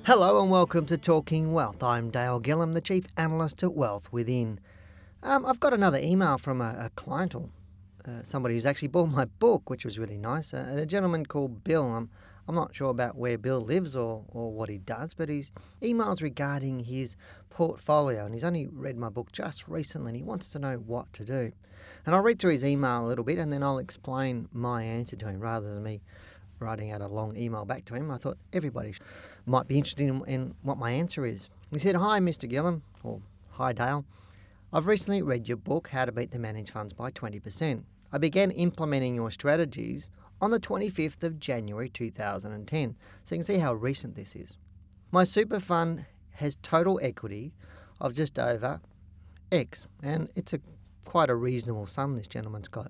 Hello and welcome to Talking Wealth. I'm Dale Gillham, the Chief Analyst at Wealth Within. I've got another email from a client or somebody who's actually bought my book, which was really nice. A gentleman called Bill. I'm not sure about where Bill lives or what he does, but his emails regarding his portfolio, and he's only read my book just recently and he wants to know what to do. And I'll read through his email a little bit and then I'll explain my answer to him rather than me writing out a long email back to him. I thought everybody might be interested in what my answer is. He said, "Hi, Mr. Gillham," or "Hi, Dale. I've recently read your book, How to Beat the Managed Funds by 20%. I began implementing your strategies on the 25th of January 2010. So you can see how recent this is. My super fund has total equity of just over X, and it's quite a reasonable sum this gentleman's got.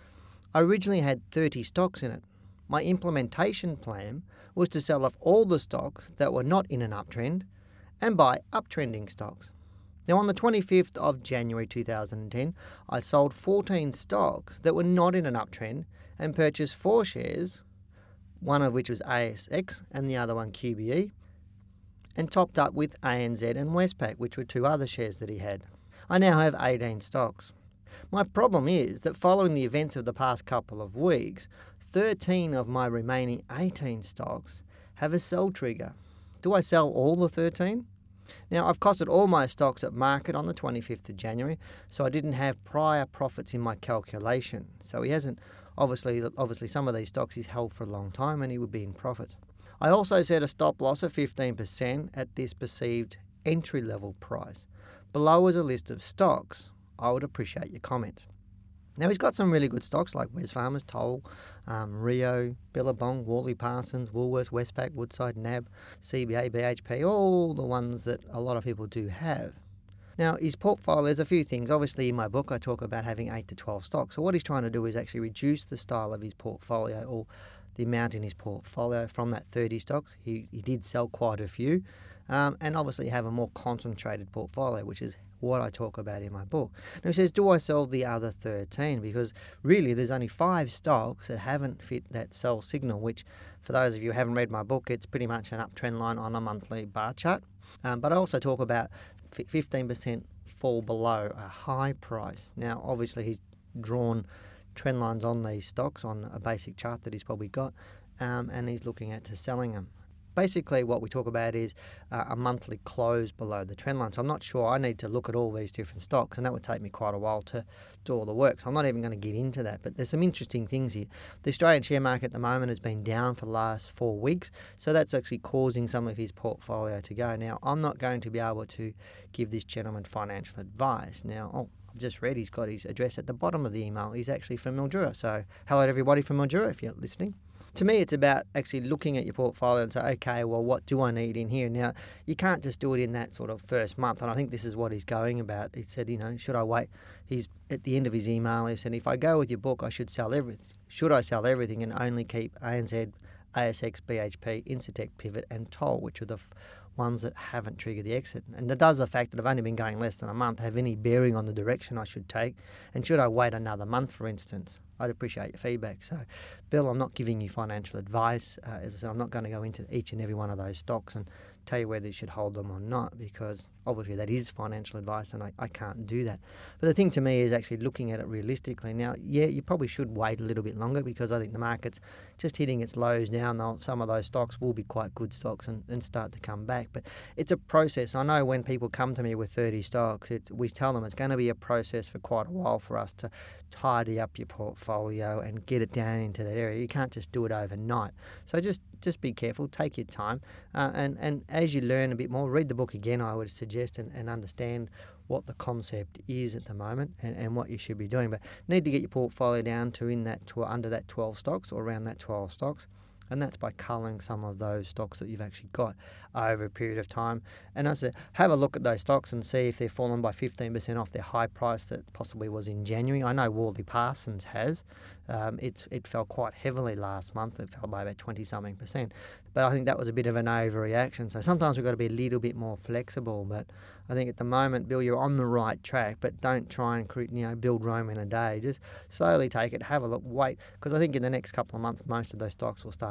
I originally had 30 stocks in it. My implementation plan was to sell off all the stocks that were not in an uptrend and buy uptrending stocks. Now, on the 25th of January 2010, I sold 14 stocks that were not in an uptrend and purchased 4 shares, one of which was ASX and the other one QBE, and topped up with ANZ and Westpac, which were 2 other shares that he had. I now have 18 stocks. My problem is that following the events of the past couple of weeks, 13 of my remaining 18 stocks have a sell trigger. Do I sell all the 13? Now, I've costed all my stocks at market on the 25th of January, so I didn't have prior profits in my calculation. So he hasn't, obviously some of these stocks he's held for a long time and he would be in profit. I also set a stop loss of 15% at this perceived entry-level price. Below is a list of stocks. I would appreciate your comments." Now, he's got some really good stocks like Wesfarmers, Toll, Rio, Billabong, Worley Parsons, Woolworths, Westpac, Woodside, NAB, CBA, BHP, all the ones that a lot of people do have. Now, his portfolio, there's a few things. Obviously, in my book, I talk about having 8 to 12 stocks. So what he's trying to do is actually reduce the style of his portfolio or the amount in his portfolio from that 30 stocks. He did sell quite a few and obviously have a more concentrated portfolio, which is what I talk about in my book. Now he says, do I sell the other 13? Because really there's only 5 stocks that haven't fit that sell signal, which for those of you who haven't read my book, it's pretty much an uptrend line on a monthly bar chart. But I also talk about 15% fall below a high price. Now obviously he's drawn trend lines on these stocks on a basic chart that he's probably got, and he's looking at to selling them. Basically, what we talk about is a monthly close below the trend line. So I'm not sure. I need to look at all these different stocks, and that would take me quite a while to do all the work. So I'm not even going to get into that. But there's some interesting things here. The Australian share market at the moment has been down for the last 4 weeks, so that's actually causing some of his portfolio to go. Now, I'm not going to be able to give this gentleman financial advice. Now, I've just read he's got his address at the bottom of the email. He's actually from Mildura. So hello to everybody from Mildura if you're listening. To me, it's about actually looking at your portfolio and say, okay, well, what do I need in here? Now, you can't just do it in that sort of first month, and I think this is what he's going about. He said, should I wait? He's at the end of his email, he said, if I go with your book, I should sell everything. Should I sell everything and only keep ANZ, ASX, BHP, Incitec, Pivot, and Toll, which are the ones that haven't triggered the exit? And does the fact that I've only been going less than a month have any bearing on the direction I should take? And should I wait another month, for instance? I'd appreciate your feedback. So, Bill, I'm not giving you financial advice. As I said, I'm not going to go into each and every one of those stocks and tell you whether you should hold them or not, because obviously that is financial advice and I can't do that. But the thing to me is actually looking at it realistically. Now, yeah, you probably should wait a little bit longer because I think the market's just hitting its lows now, and some of those stocks will be quite good stocks and start to come back. But it's a process. I know when people come to me with 30 stocks, we tell them it's going to be a process for quite a while for us to tidy up your portfolio and get it down into that area. You can't just do it overnight. So just be careful, take your time, and as you learn a bit more, read the book again, I would suggest, and understand what the concept is at the moment and what you should be doing. But need to get your portfolio down to under that 12 stocks or around that 12 stocks. And that's by culling some of those stocks that you've actually got over a period of time. And as I said, have a look at those stocks and see if they've fallen by 15% off their high price that possibly was in January. I know Worley Parsons has. It fell quite heavily last month. It fell by about 20-something%. But I think that was a bit of an overreaction. So sometimes we've got to be a little bit more flexible. But I think at the moment, Bill, you're on the right track, but don't try and build Rome in a day. Just slowly take it, have a look, wait, because I think in the next couple of months, most of those stocks will start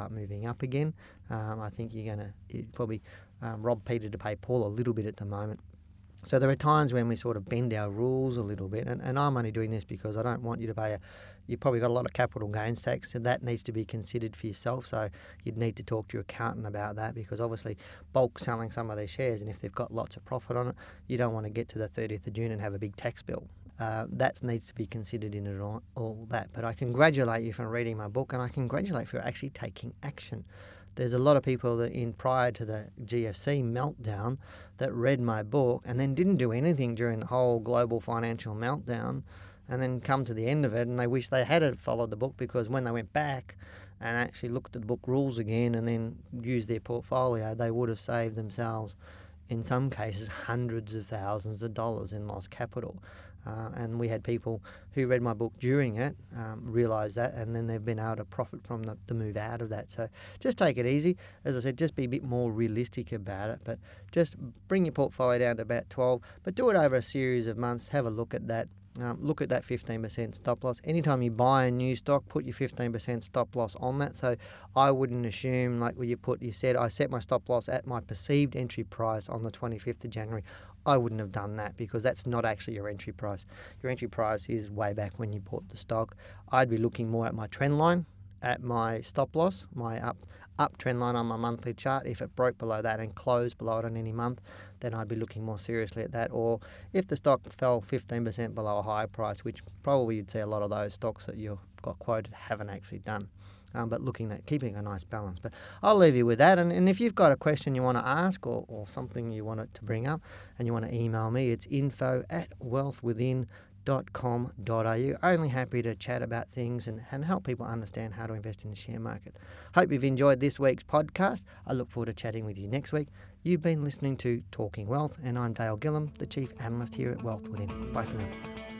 start moving up again. I think you're going to probably rob Peter to pay Paul a little bit at the moment. So there are times when we sort of bend our rules a little bit, and I'm only doing this because I don't want you to pay you've probably got a lot of capital gains tax, and that needs to be considered for yourself. So you'd need to talk to your accountant about that, because obviously bulk selling some of these shares, and if they've got lots of profit on it, you don't want to get to the 30th of June and have a big tax bill. That needs to be considered in it all that. But I congratulate you for reading my book, and I congratulate you for actually taking action. There's a lot of people that prior to the GFC meltdown that read my book and then didn't do anything during the whole global financial meltdown, and then come to the end of it and they wish they had followed the book, because when they went back and actually looked at the book rules again and then used their portfolio, they would have saved themselves, in some cases, hundreds of thousands of dollars in lost capital. And we had people who read my book during it realise that, and then they've been able to profit from the move out of that. So just take it easy. As I said, just be a bit more realistic about it, but just bring your portfolio down to about 12, but do it over a series of months. Have a look at that. Look at that 15% stop loss. Anytime you buy a new stock, put your 15% stop loss on that. So I wouldn't assume, like you said, I set my stop loss at my perceived entry price on the 25th of January. I wouldn't have done that, because that's not actually your entry price. Your entry price is way back when you bought the stock. I'd be looking more at my trend line, at my stop loss, my up trend line on my monthly chart. If it broke below that and closed below it on any month, then I'd be looking more seriously at that. Or if the stock fell 15% below a higher price, which probably you'd see a lot of those stocks that you've got quoted haven't actually done. But looking at keeping a nice balance. But I'll leave you with that. And if you've got a question you want to ask, or something you want to bring up and you want to email me, it's info@wealthwithin.com.au. Only happy to chat about things and help people understand how to invest in the share market. Hope you've enjoyed this week's podcast. I look forward to chatting with you next week. You've been listening to Talking Wealth, and I'm Dale Gillham, the Chief Analyst here at Wealth Within. Bye for now.